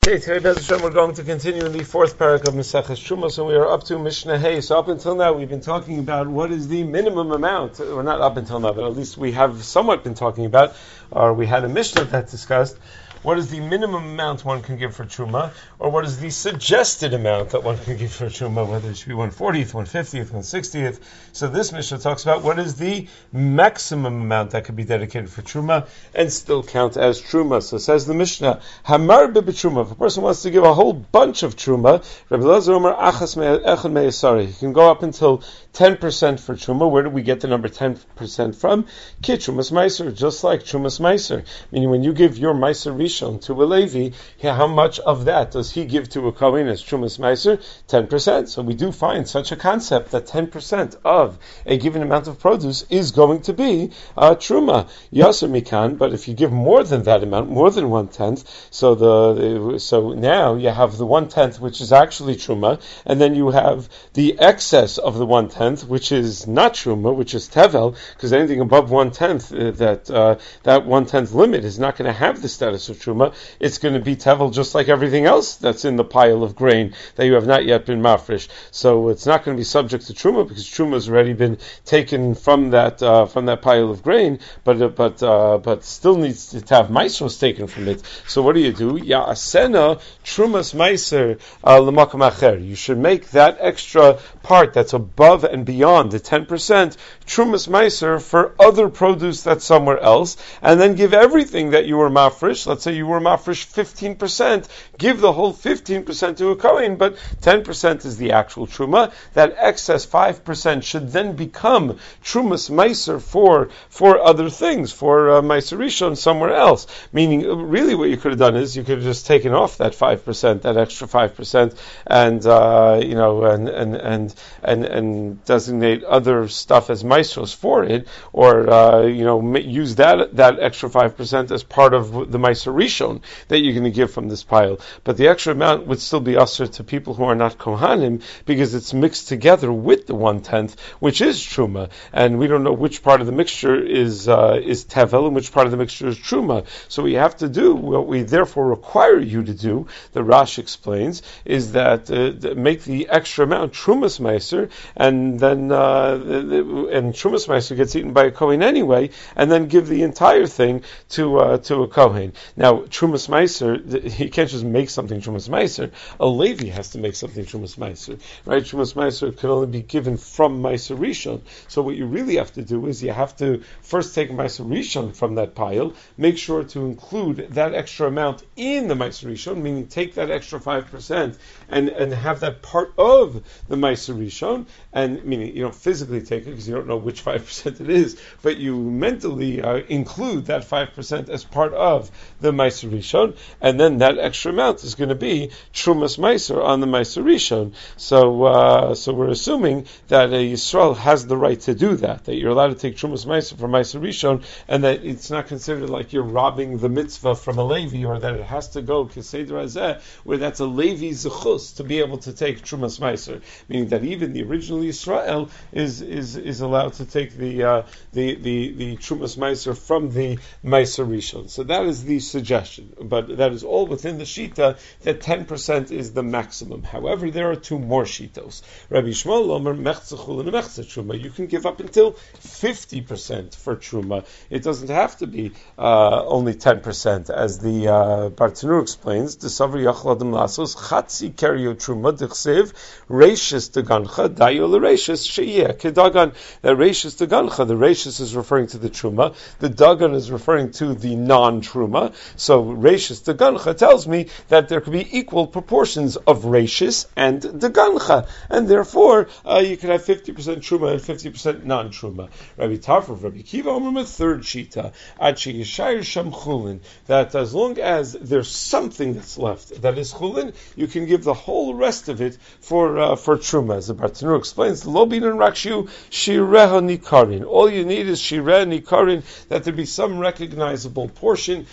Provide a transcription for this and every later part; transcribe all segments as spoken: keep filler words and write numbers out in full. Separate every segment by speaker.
Speaker 1: Okay, today, Bez Hashem, we're going to continue in the fourth parak of Maseches Truma, so we are up to Mishnah Hay. So up until now, we've been talking about what is the minimum amount, or not up until now, but at least we have somewhat been talking about, or we had a Mishnah that discussed, what is the minimum amount one can give for Truma, or what is the suggested amount that one can give for Truma, whether it should be one fortieth, one fiftieth, one sixtieth. So this Mishnah talks about what is the maximum amount that could be dedicated for Truma and still count as Truma. So says the Mishnah, Hamar b'Truma, if a person wants to give a whole bunch of Truma, Rabbi Elazar Omer achas echad me'asari, he can go up until ten percent for Truma. Where do we get the number ten percent from? Ki Trumas Meiser, just like Trumas Meiser. Meaning when you give your Meiser Rishon to a Levi, how much of that does he give to a Kohen as Trumas Meiser? ten percent. So we do find such a concept that ten percent of a given amount of produce is going to be uh, Truma. Yasser Mikan, but if you give more than that amount, more than one-tenth, so the so now you have the one-tenth, which is actually Truma, and then you have the excess of the one-tenth, which is not Truma, which is Tevel, because anything above one-tenth, uh, that uh, that one-tenth limit is not going to have the status of Truma. It's going to be Tevel just like everything else that's in the pile of grain that you have not yet been mafresh. So it's not going to be subject to Truma, because Truma has already been taken from that uh, from that pile of grain, but uh, but uh, but still needs to have Maisros taken from it. So what do you do? Ya'asena Trumas Meiser l'makom acher. You should make that extra part that's above and beyond the ten percent Trumas Meiser for other produce that's somewhere else, and then give everything that you were mafresh. Let's say you were mafresh fifteen percent, give the whole fifteen percent to a Kohen, but ten percent is the actual Truma. That excess five percent should then become Trumas Meiser for for other things, for uh, Meiser Rishon somewhere else. Meaning, really what you could have done is you could have just taken off that five percent, that extra five percent, and uh, you know, and and and and and designate other stuff as maestros for it, or uh, you know, use that that extra five percent as part of the Meiser Rishon that you're going to give from this pile. But the extra amount would still be usher to people who are not Kohanim, because it's mixed together with the one tenth, which is Truma, and we don't know which part of the mixture is uh, is Tevel and which part of the mixture is Truma. So we have to do what we therefore require you to do, the Rash explains, is that uh, make the extra amount Trumas Meiser, and then uh, and Trumas Meiser gets eaten by a Kohen anyway, and then give the entire thing to uh, to a Kohen. Now, Trumas Meiser, he can't just make something Trumas Meiser. A Levi has to make something Trumas Meiser, right? Trumas Meiser can only be given from Meiser Rishon. So what you really have to do is you have to first take Meiser Rishon from that pile, make sure to include that extra amount in the Meiser Rishon, meaning take that extra five percent and, and have that part of the Meiser Rishon, and meaning you don't physically take it because you don't know which five percent it is, but you mentally uh, include that five percent as part of the Meiser Rishon, and then that extra amount is going to be Trumas Meiser on the Meiser Rishon. So uh, so we're assuming that a Yisrael has the right to do that, that you're allowed to take Trumas Meiser from Meiser Rishon, and that it's not considered like you're robbing the mitzvah from a Levi, or that it has to go Keseder Hazeh, where that's a Levi Zechus to be able to take Trumas Meiser, meaning that even the original Yisrael is is is allowed to take the uh, the the the Trumas Meiser from the Meiser Rishon. So that is the suggestion, but that is all within the Shita that ten percent is the maximum. However, there are two more Shitos. Rabbi Shmuel Omer Mechza Chulin and Mechza Truma. You can give up until fifty percent for Truma. It doesn't have to be uh, only ten percent, as the uh, Bartanur explains. Desavar Yachal Adam Lasos Chatzi Kerio Truma Dichsev Reishis Degancha Dayo LeReishis Sheyeh Kedagan. That Reishis Degancha, the Reishis is referring to the Truma, the Dagan is referring to the non-Truma. So Reishis Degancha tells me that there could be equal proportions of Reishis and Degancha, and therefore uh, you could have fifty percent Truma and fifty percent non-Truma. Rabbi Tarfov, Rabbi Kiva, Omer, third Shita, Achi Yishayir Sham Chulin, that as long as there's something that's left that is Chulin, you can give the whole rest of it for uh, for Truma. As the Bartanur explains, Lo Binan Rakshu Shireha Nikarin. All you need is Shireha Nikarin, that there be some recognizable portion that is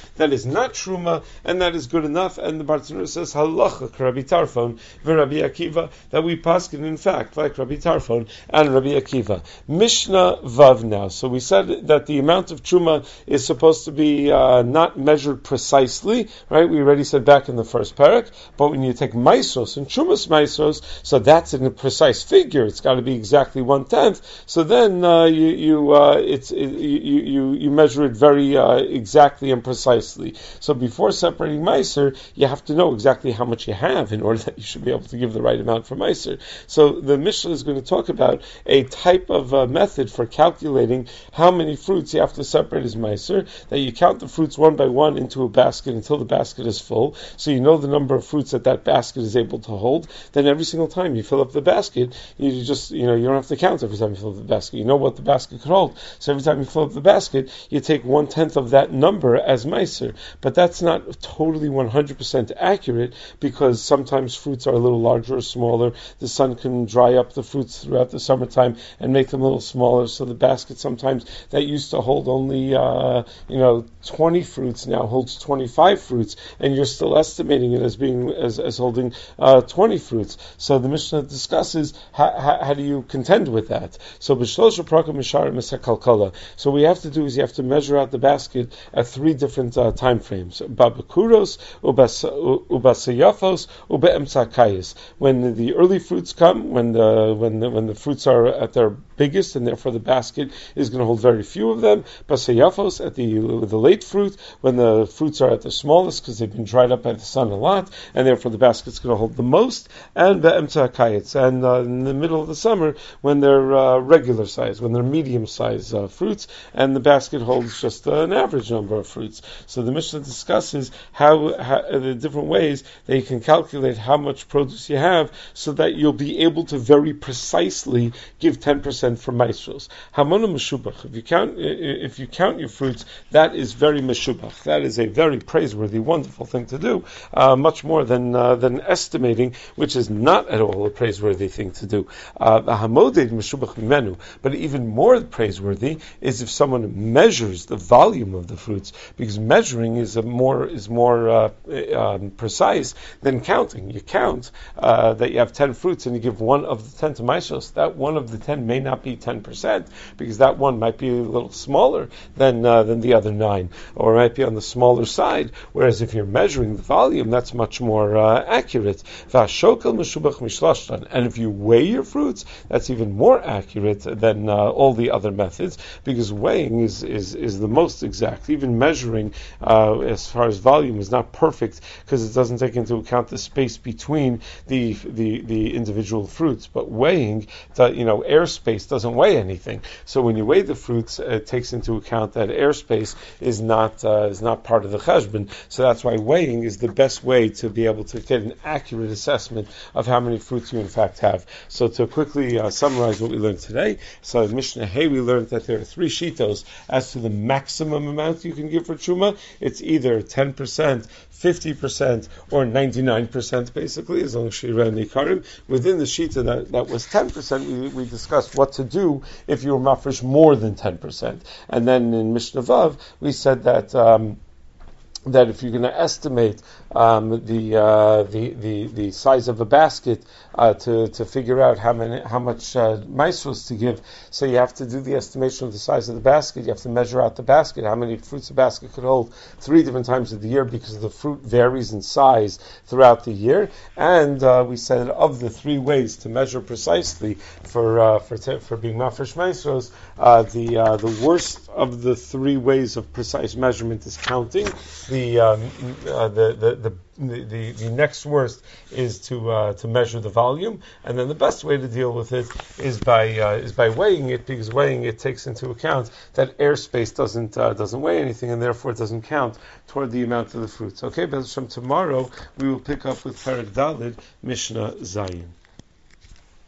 Speaker 1: not truma, and that is good enough. And the Bartanura says halacha Rabbi Tarfon v'Rabbi Akiva, that we paskin in fact like Rabbi Tarfon and Rabbi Akiva. Mishnah Vav now. So we said that the amount of truma is supposed to be uh, not measured precisely, right? We already said back in the first parak, but when you take maisros and trumas maisros, so that's in a precise figure. It's got to be exactly one tenth. So then uh, you you uh, it's it, you you you measure it very uh, exactly and precisely. So before separating meiser, you have to know exactly how much you have in order that you should be able to give the right amount for meiser. So the Mishnah is going to talk about a type of uh, method for calculating how many fruits you have to separate as meiser. That you count the fruits one by one into a basket until the basket is full, so you know the number of fruits that that basket is able to hold. Then every single time you fill up the basket, you just you know you don't have to count every time you fill up the basket. You know what the basket could hold. So every time you fill up the basket, you take one tenth of that number as meiser. But that's not totally one hundred percent accurate, because sometimes fruits are a little larger or smaller. The sun can dry up the fruits throughout the summertime and make them a little smaller. So the basket sometimes that used to hold only uh, you know twenty fruits now holds twenty-five fruits, and you're still estimating it as being as, as holding uh, twenty fruits. So the Mishnah discusses how, how, how do you contend with that. So so what you have to do is you have to measure out the basket at three different uh, time frames: babakuros, ubasayafos, ubeemsakayis. When the early fruits come, when the when the when the fruits are at their biggest, and therefore the basket is going to hold very few of them. Basayafos at the the late fruit, when the fruits are at their smallest because they've been dried up by the sun a lot, and therefore the basket's going to hold the most. And beemsakayis, and uh, in the middle of the summer when they're uh, regular size, when they're medium size uh, fruits, and the basket holds just uh, an average number of fruits. So the Mishnah discusses how, how the different ways that you can calculate how much produce you have, so that you'll be able to very precisely give ten percent for maestros. Hamana meshubach. If you count, if you count your fruits, that is very meshubach. That is a very praiseworthy, wonderful thing to do. Uh, much more than uh, than estimating, which is not at all a praiseworthy thing to do. Uh, but even more praiseworthy is if someone measures the volume of the fruits, because measuring is a more is more uh, um, precise than counting. You count uh, that you have ten fruits and you give one of the ten to maishos. That one of the ten may not be ten percent, because that one might be a little smaller than uh, than the other nine, or it might be on the smaller side. Whereas if you're measuring the volume, that's much more uh, accurate. And if you weigh your fruits, that's even more accurate than uh, all the other methods, because weighing is, is, is the most exact. Even measuring uh, as far as volume is not perfect, because it doesn't take into account the space between the the, the individual fruits. But weighing, the, you know, airspace doesn't weigh anything. So when you weigh the fruits, it takes into account that airspace is not uh, is not part of the cheshbon. So that's why weighing is the best way to be able to get an accurate assessment of how many fruits you in fact have. So to quickly uh, summarize what we learned today, so in Mishnah Hey we learned that there are three shitos as to the maximum amount you can give for truma. It's either ten percent, fifty percent, or ninety-nine percent, basically, as long as she ran Nikarim. Within the shita that, that was ten percent, we, we discussed what to do if you were mafresh more than ten percent. And then in Mishnah Vav, we said that um, that if you're going to estimate um, the, uh, the the the size of a basket uh, to to figure out how many how much uh, maestros to give, so you have to do the estimation of the size of the basket. You have to measure out the basket, how many fruits a basket could hold, three different times of the year, because the fruit varies in size throughout the year. And uh, we said of the three ways to measure precisely for uh, for te- for being mafresh maestros, uh, the uh, the worst of the three ways of precise measurement is counting. The um, uh, the, the the the the next worst is to uh, to measure the volume, and then the best way to deal with it is by uh, is by weighing it, because weighing it takes into account that airspace doesn't uh, doesn't weigh anything, and therefore it doesn't count toward the amount of the fruits. Okay, but from tomorrow we will pick up with Perek Daled, Mishnah Zayin.